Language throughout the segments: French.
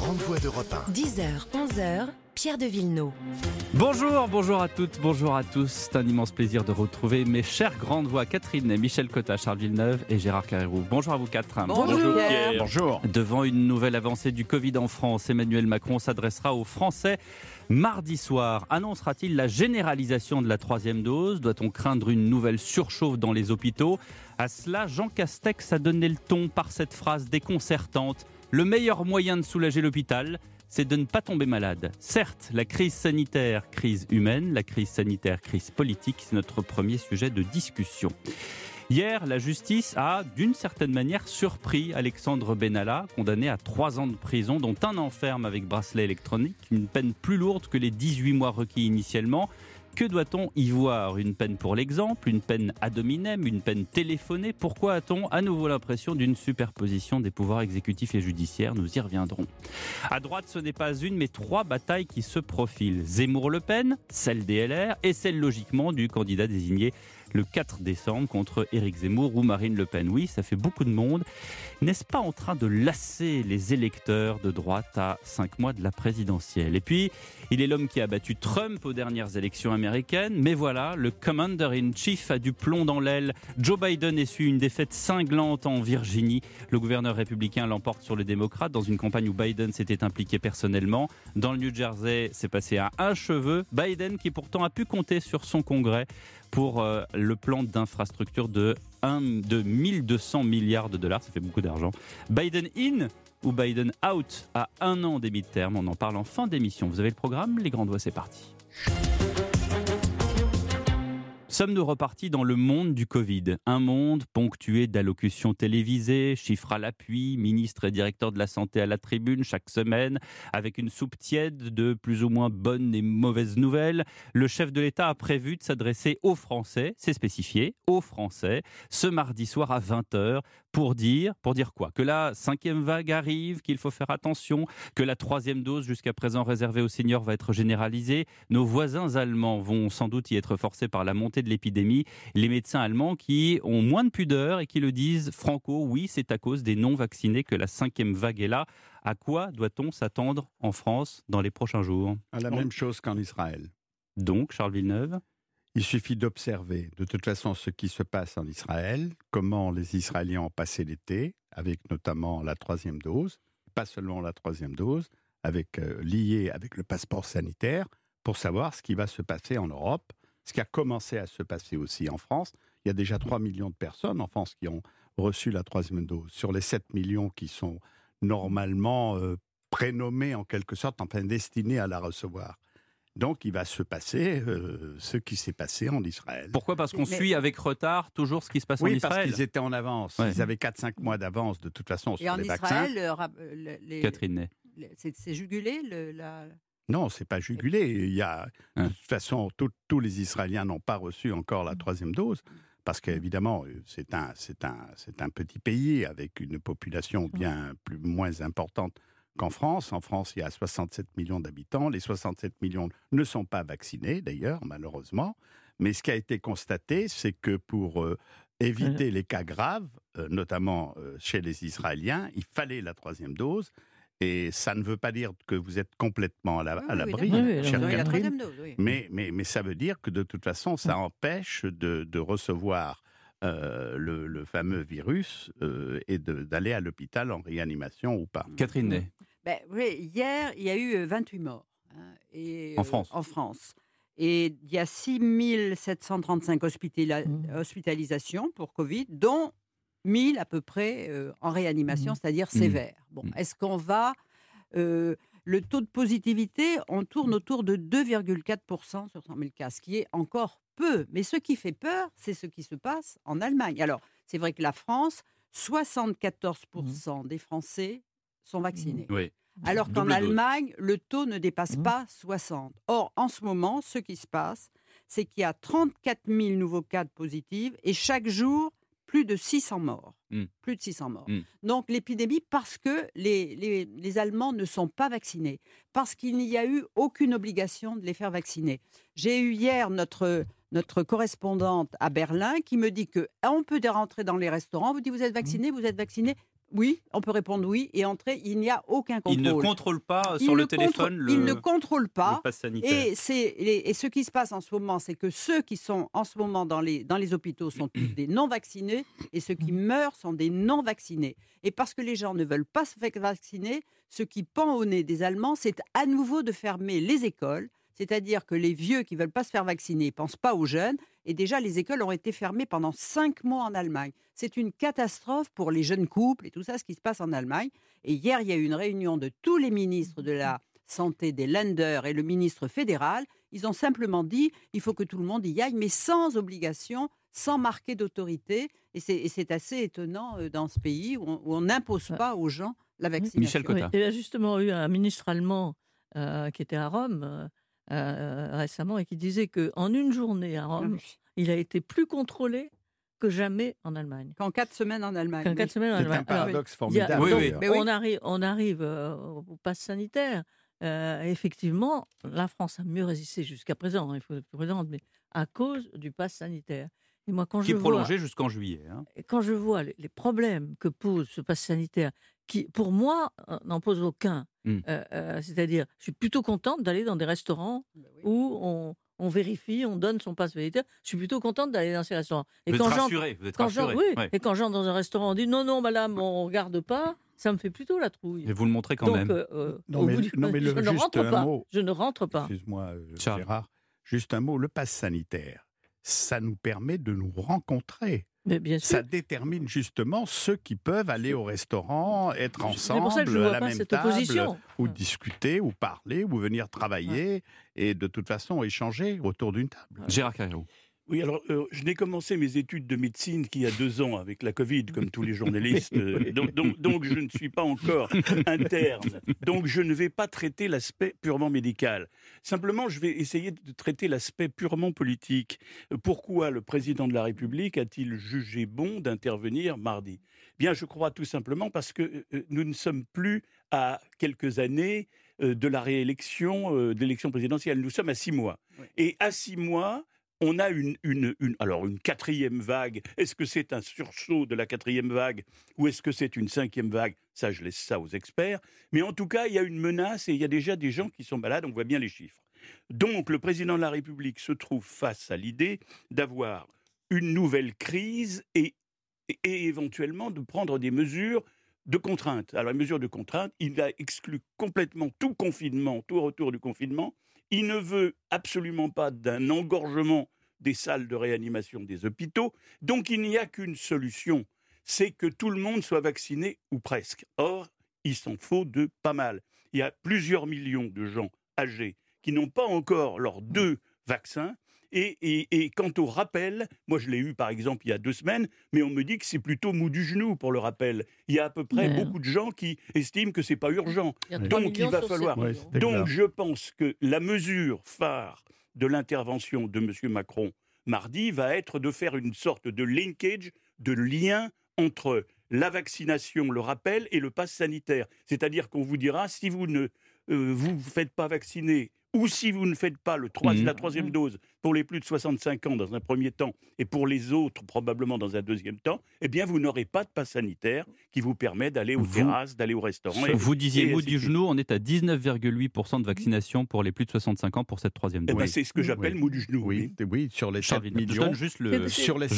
grandes voix d'Europe 1. 10h, 11h, Pierre de Villeneuve. Bonjour à toutes, bonjour à tous. C'est un immense plaisir de retrouver mes chères grandes voix Catherine, Michel Cotta, Charles Villeneuve et Gérard Carrérou. Bonjour à vous quatre. Bonjour Pierre. Bonjour. Devant une nouvelle avancée du Covid en France, Emmanuel Macron s'adressera aux Français mardi soir. Annoncera-t-il la généralisation de la troisième dose ? Doit-on craindre une nouvelle surchauffe dans les hôpitaux ? À cela, Jean Castex a donné le ton par cette phrase déconcertante. Le meilleur moyen de soulager l'hôpital, c'est de ne pas tomber malade. Certes, la crise sanitaire, crise humaine, la crise sanitaire, crise politique, c'est notre premier sujet de discussion. Hier, la justice a, d'une certaine manière, surpris Alexandre Benalla, condamné à 3 ans de prison, dont 1 an ferme avec bracelet électronique, une peine plus lourde que les 18 mois requis initialement. Que doit-on y voir ? Une peine pour l'exemple, une peine ad hominem, une peine téléphonée ? Pourquoi a-t-on à nouveau l'impression d'une superposition des pouvoirs exécutifs et judiciaires ? Nous y reviendrons. À droite, ce n'est pas une, mais 3 batailles qui se profilent. Zemmour-Le Pen, celle des LR et celle logiquement du candidat désigné le 4 décembre contre Éric Zemmour ou Marine Le Pen. Oui, ça fait beaucoup de monde. N'est-ce pas en train de lasser les électeurs de droite à 5 mois de la présidentielle ? Et puis, il est l'homme qui a battu Trump aux dernières élections américaines. Mais voilà, le Commander-in-Chief a du plomb dans l'aile. Joe Biden essuie une défaite cinglante en Virginie. Le gouverneur républicain l'emporte sur les démocrates dans une campagne où Biden s'était impliqué personnellement. Dans le New Jersey, c'est passé à un cheveu. Biden qui pourtant a pu compter sur son congrès pour le plan d'infrastructure de 1200 milliards de dollars, ça fait beaucoup d'argent. Biden in ou Biden out à 1 an des midterms, on en parle en fin d'émission. Vous avez le programme, les grandes voix, c'est parti. Sommes-nous repartis dans le monde du Covid ? Un monde ponctué d'allocutions télévisées, chiffres à l'appui, ministres et directeurs de la santé à la tribune chaque semaine, avec une soupe tiède de plus ou moins bonnes et mauvaises nouvelles. Le chef de l'État a prévu de s'adresser aux Français, c'est spécifié, aux Français, ce mardi soir à 20h, pour dire quoi ? Que la 5e vague arrive, qu'il faut faire attention, que la 3e dose jusqu'à présent réservée aux seniors va être généralisée. Nos voisins allemands vont sans doute y être forcés par la montée de l'épidémie. Les médecins allemands qui ont moins de pudeur et qui le disent franco, oui, c'est à cause des non-vaccinés que la 5e vague est là. À quoi doit-on s'attendre en France dans les prochains jours ? À la même chose qu'en Israël. Donc, Charles Villeneuve ? Il suffit d'observer de toute façon ce qui se passe en Israël, comment les Israéliens ont passé l'été, avec notamment la 3e dose, pas seulement la 3e dose, liée avec le passeport sanitaire, pour savoir ce qui va se passer en Europe, ce qui a commencé à se passer aussi en France. Il y a déjà 3 millions de personnes en France qui ont reçu la 3e dose, sur les 7 millions qui sont normalement prénommés en quelque sorte, enfin destinés à la recevoir. Donc, il va se passer ce qui s'est passé en Israël. Pourquoi ? Parce qu'on suit avec retard toujours ce qui se passe en Israël. Oui, parce qu'ils étaient en avance. Ouais. Ils avaient 4-5 mois d'avance, de toute façon, sur les vaccins. Et en Israël, Catherine. C'est jugulé Non, c'est pas jugulé. Il y a, de toute façon, tous les Israéliens n'ont pas reçu encore la 3e dose. Parce qu'évidemment, c'est un petit pays avec une population moins importante qu'en France. En France, il y a 67 millions d'habitants. Les 67 millions ne sont pas vaccinés, d'ailleurs, malheureusement. Mais ce qui a été constaté, c'est que pour éviter les cas graves, notamment chez les Israéliens, il fallait la 3e dose. Et ça ne veut pas dire que vous êtes complètement à l'abri, chère Catherine, mais ça veut dire que de toute façon, ça empêche de recevoir le fameux virus et d'aller à l'hôpital en réanimation ou pas. Catherine. Oui, hier, il y a eu 28 morts. En France. En France. Et il y a 6735 hospitalisations pour Covid, dont 1000 à peu près en réanimation, c'est-à-dire sévère. Bon, est-ce qu'on va... le taux de positivité, on tourne autour de 2,4% sur 100 000 cas, ce qui est encore peu. Mais ce qui fait peur, c'est ce qui se passe en Allemagne. Alors, c'est vrai que la France, 74% des Français sont vaccinés. Oui. Alors qu'en Allemagne, le taux ne dépasse pas 60. Or, en ce moment, ce qui se passe, c'est qu'il y a 34 000 nouveaux cas de positifs et chaque jour, plus de 600 morts. Plus de 600 morts. Donc l'épidémie, parce que les Allemands ne sont pas vaccinés, parce qu'il n'y a eu aucune obligation de les faire vacciner. J'ai eu hier notre correspondante à Berlin qui me dit qu'on peut rentrer dans les restaurants, vous dites vous êtes vacciné, Oui, on peut répondre oui et entrer. Il n'y a aucun contrôle. Il ne contrôle pas sur le téléphone il ne contrôle pas. le pass sanitaire. Et ce qui se passe en ce moment, c'est que ceux qui sont en ce moment dans les hôpitaux sont tous des non-vaccinés et ceux qui meurent sont des non-vaccinés. Et parce que les gens ne veulent pas se faire vacciner, ce qui pend au nez des Allemands, c'est à nouveau de fermer les écoles. C'est-à-dire que les vieux qui ne veulent pas se faire vacciner ne pensent pas aux jeunes. Et déjà, les écoles ont été fermées pendant 5 mois en Allemagne. C'est une catastrophe pour les jeunes couples et tout ça, ce qui se passe en Allemagne. Et hier, il y a eu une réunion de tous les ministres de la Santé des Länder et le ministre fédéral. Ils ont simplement dit il faut que tout le monde y aille, mais sans obligation, sans marquer d'autorité. Et c'est assez étonnant dans ce pays où on n'impose pas aux gens la vaccination. Michel Cotta. Il y a justement eu un ministre allemand qui était à Rome récemment et qui disait qu'en une journée à Rome, il a été plus contrôlé que jamais en Allemagne. Qu'en 4 semaines en Allemagne. C'est un paradoxe formidable. On arrive au pass sanitaire. Effectivement, la France a mieux résisté jusqu'à présent, il faut être prudente, mais à cause du pass sanitaire. Et moi, qui est prolongé jusqu'en juillet. Quand je vois les problèmes que pose ce pass sanitaire, qui, pour moi, n'en pose aucun. C'est-à-dire, je suis plutôt contente d'aller dans des restaurants où on vérifie, on donne son pass sanitaire. Je suis plutôt contente d'aller dans ces restaurants. Vous êtes rassuré. Et quand j'entre dans un restaurant, on dit non, madame, on ne regarde pas. Ça me fait plutôt la trouille. Et vous le montrez quand même. Je ne rentre pas. Excuse-moi, Gérard. Juste un mot. Le pass sanitaire, ça nous permet de nous rencontrer. Mais bien sûr. Ça détermine justement ceux qui peuvent aller au restaurant, être ensemble à la même table, ou discuter, ou parler, ou venir travailler, et de toute façon échanger autour d'une table. Gérard Carreau. Oui, alors je n'ai commencé mes études de médecine qu'il y a 2 ans avec la Covid, comme tous les journalistes. Donc je ne suis pas encore interne. Donc je ne vais pas traiter l'aspect purement médical. Simplement, je vais essayer de traiter l'aspect purement politique. Pourquoi le président de la République a-t-il jugé bon d'intervenir mardi ? Bien, je crois tout simplement parce que nous ne sommes plus à quelques années de la réélection, de l'élection présidentielle. Nous sommes à 6 mois. Oui. Et à 6 mois... on a une 4e vague. Est-ce que c'est un sursaut de la 4e vague ou est-ce que c'est une 5e vague ? Ça, je laisse ça aux experts. Mais en tout cas, il y a une menace et il y a déjà des gens qui sont malades. On voit bien les chiffres. Donc, le président de la République se trouve face à l'idée d'avoir une nouvelle crise et éventuellement de prendre des mesures de contrainte. Alors, les mesures de contrainte, il a exclu complètement tout confinement, tout retour du confinement. Il ne veut absolument pas d'un engorgement des salles de réanimation des hôpitaux. Donc, il n'y a qu'une solution, c'est que tout le monde soit vacciné ou presque. Or, il s'en faut de pas mal. Il y a plusieurs millions de gens âgés qui n'ont pas encore leurs 2 vaccins. Et quant au rappel, moi je l'ai eu par exemple il y a 2 semaines, mais on me dit que c'est plutôt mou du genou pour le rappel. Il y a à peu près beaucoup de gens qui estiment que c'est pas urgent. Donc il va falloir. Donc je pense que la mesure phare de l'intervention de M. Macron mardi va être de faire une sorte de linkage, de lien entre la vaccination, le rappel et le pass sanitaire. C'est-à-dire qu'on vous dira si vous ne vous faites pas vacciner ou si vous ne faites pas la 3e dose pour les plus de 65 ans dans un premier temps et pour les autres probablement dans un deuxième temps, eh bien vous n'aurez pas de pass sanitaire qui vous permet d'aller aux terrasses, d'aller au restaurant. Vous disiez mot du genou, on est à 19,8% de vaccination pour les plus de 65 ans pour cette 3e dose. Eh ben, c'est ce que j'appelle mot du genou. Oui, sur les 7 millions, sur les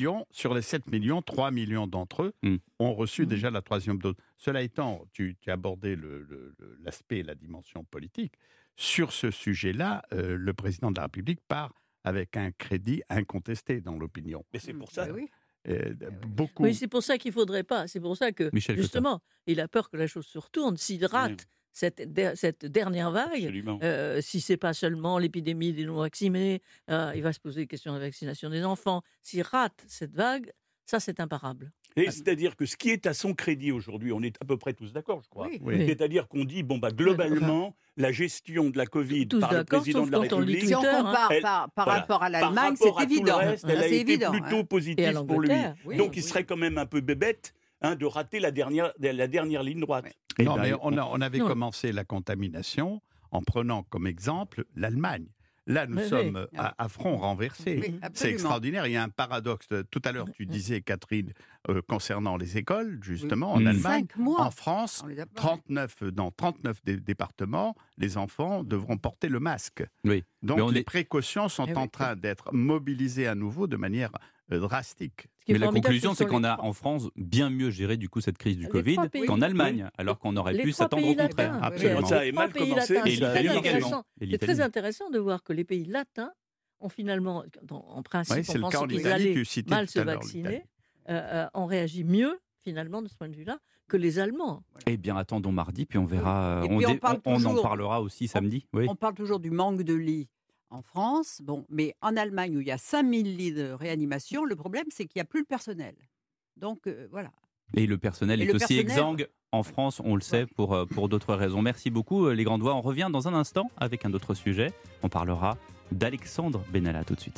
7 millions, 3 millions d'entre eux ont reçu déjà la 3e dose. Cela étant, tu as abordé l'aspect, la dimension politique. Sur ce sujet-là, le président de la République part avec un crédit incontesté dans l'opinion. Mais c'est pour ça. Beaucoup. Oui, c'est pour ça qu'il ne faudrait pas. C'est pour ça que, justement, il a peur que la chose se retourne. S'il rate cette dernière vague, si ce n'est pas seulement l'épidémie des non-vaccinés, il va se poser des questions de la vaccination des enfants. S'il rate cette vague, ça, c'est imparable. Et c'est-à-dire que ce qui est à son crédit aujourd'hui, on est à peu près tous d'accord, je crois. Oui. C'est-à-dire qu'on dit, globalement, la gestion de la Covid par le président de la République... Si on compare par rapport à l'Allemagne, c'est évident. Reste, elle a été plutôt positive pour lui. Donc il serait quand même un peu bébête de rater la dernière ligne droite. Non, mais on avait commencé la contamination en prenant comme exemple l'Allemagne. Là, nous Oui, sommes à front renversé. Oui, absolument. C'est extraordinaire. Il y a un paradoxe. Tout à l'heure, tu disais, Catherine, concernant les écoles, justement, en Allemagne. 5 mois. En France, dans 39 départements, les enfants devront porter le masque. Oui. Donc, les précautions sont en train d'être mobilisées à nouveau de manière drastique. Mais la conclusion, c'est qu'on a en France bien mieux géré du coup cette crise du Covid qu'en Allemagne, alors qu'on aurait pu s'attendre au contraire. Absolument. Ça a mal commencé. C'est très intéressant de voir que les pays latins ont finalement, en principe, c'est on le cas pensait en qu'ils Italie, allaient tu citais mal tout se à l'heure vacciner, ont réagi mieux, finalement, de ce point de vue-là, que les Allemands. Eh bien, attendons mardi, puis on verra. Et puis on en parlera aussi samedi. Oui. On parle toujours du manque de lits en France, mais en Allemagne, où il y a 5000 lits de réanimation, le problème, c'est qu'il n'y a plus le personnel. Donc, voilà. Et le personnel est aussi exsangue en France, on le sait, pour d'autres raisons. Merci beaucoup, les Grandois. On revient dans un instant avec un autre sujet. On parlera d'Alexandre Benalla tout de suite.